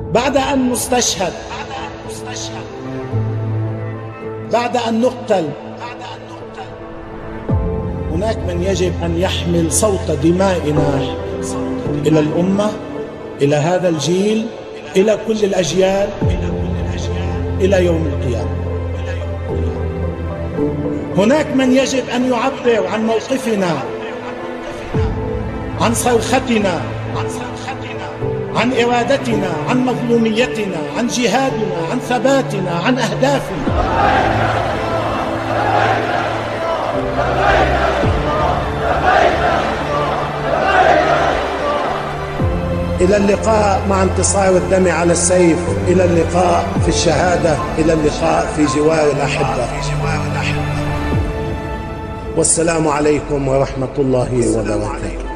بعد أن نستشهد، بعد أن نقتل، هناك من يجب أن يحمل صوت دمائنا إلى الأمة، إلى هذا الجيل، إلى كل الأجيال، إلى يوم القيامة. هناك من يجب أن يعبر عن موقفنا، عن صرختنا، عن إرادتنا، عن مظلوميتنا، عن جهادنا، عن ثباتنا، عن أهدافنا. إلى اللقاء مع انتصار الدم على السيف، إلى اللقاء في الشهادة، إلى اللقاء في جوار الأحبة. والسلام عليكم ورحمة الله وبركاته.